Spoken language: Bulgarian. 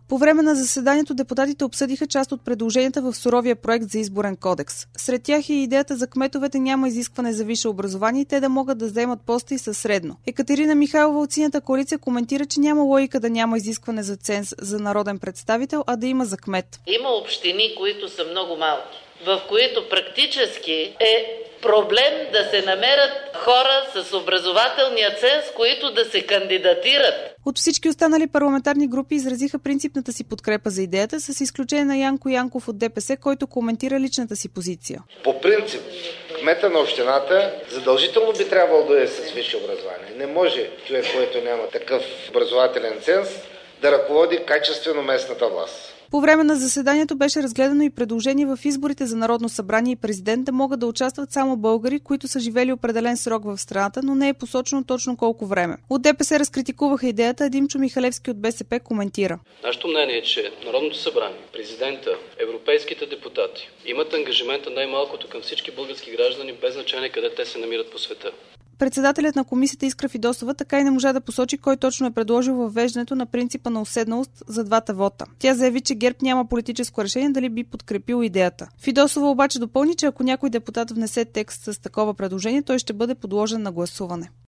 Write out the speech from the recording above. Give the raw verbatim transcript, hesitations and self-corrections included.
По време на заседанието депутатите обсъдиха част от предложенията в суровия проект за изборен кодекс. Сред тях е идеята за кметовете няма изискване за висше образование и те да могат да заемат поста и със средно. Екатерина Михайлова от Синята коалиция коментира, че няма логика да няма изискване за ценз за народен представител, а да има за кмет. Има общини, които са много малки, в които практически е проблем да се намерят хора с образователния ценз, които да се кандидатират. От всички останали парламентарни групи изразиха принципната си подкрепа за идеята, с изключение на Янко Янков от ДПС, който коментира личната си позиция. По принцип, кмета на общината задължително би трябвало да е с висше образование. Не може човек, който няма такъв образователен ценз, да ръководи качествено местната власт. По време на заседанието беше разгледано и предложение в изборите за Народно събрание и президент да могат да участват само българи, които са живели определен срок в страната, но не е посочено точно колко време. От ДПС разкритикуваха идеята, а Димчо Михалевски от БСП коментира. Нашето мнение е, че Народното събрание, президента, европейските депутати имат ангажимента най-малкото към всички български граждани, без значение къде те се намират по света. Председателят на комисията Искра Фидосова така и не можа да посочи кой точно е предложил въвеждането на принципа на уседналост за двата вота. Тя заяви, че ГЕРБ няма политическо решение дали би подкрепил идеята. Фидосова обаче допълни, че ако някой депутат внесе текст с такова предложение, той ще бъде подложен на гласуване.